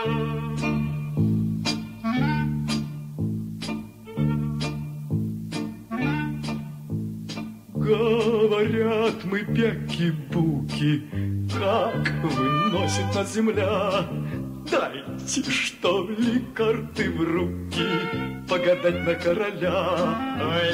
Говорят мы бяки-буки, как выносит нас земля. Дайте, что ли, карты в руки, погадать на короля.